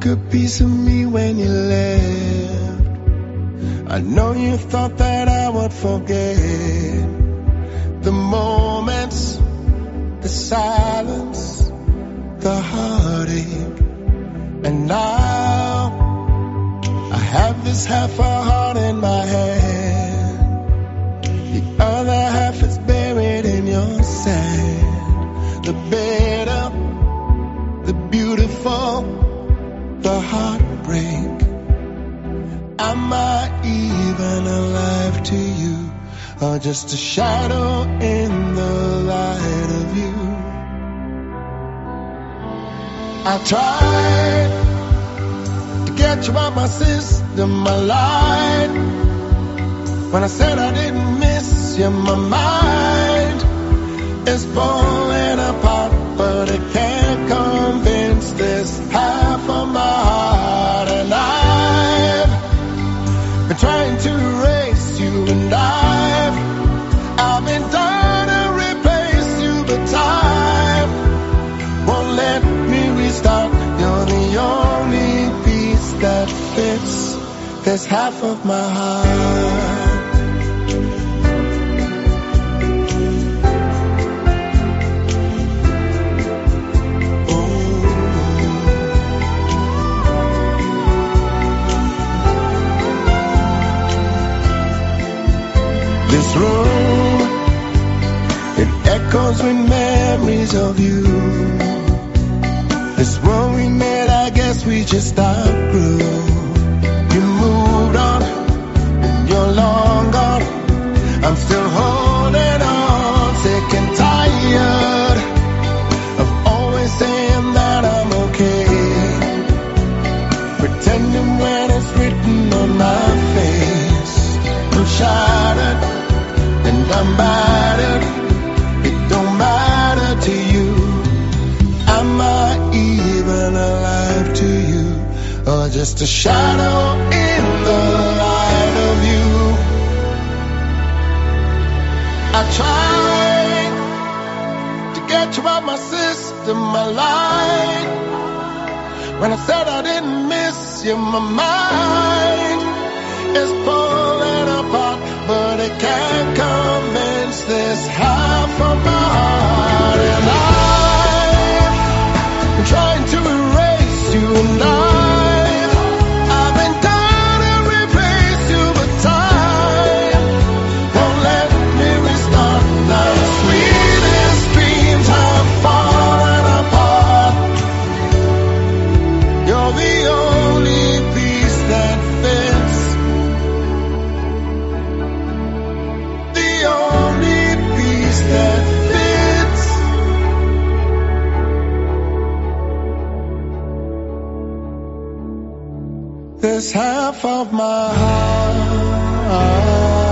took a piece of me when you left. I know you thought that I would forget the moments, the silence, the heartache. And now I have this half a heart in my hand. The other half is buried in your sand. The bitter, the beautiful, the heartbreak. Am I even alive to you, or just a shadow in the light of you? I tried to get you out my system, my lied when I said I didn't miss you. My mind is falling apart, but it can't convince this half of my heart. And I've been trying to erase you, and I've been trying to replace you, but time won't let me restart. You're the only piece that fits this half of my heart. This room, it echoes with memories of you. This world we made, I guess we just outgrew. You moved on, and you're long gone. I'm still holding on, sick and tired of always saying that I'm okay, pretending when it's written on my face. I'm shattered and I'm battered. It don't matter to you. Am I even alive to you, or just a shadow in the light of you? I tried to get you out my system, my life when I said I didn't miss you. My mind is falling apart, but it can't convince this half of my heart. And I'm trying to erase you, and I've been trying to replace you, but time won't let me restart. Now the sweetest dreams have fallen apart. You're the only piece that fits, the only piece that fits. This half of my heart.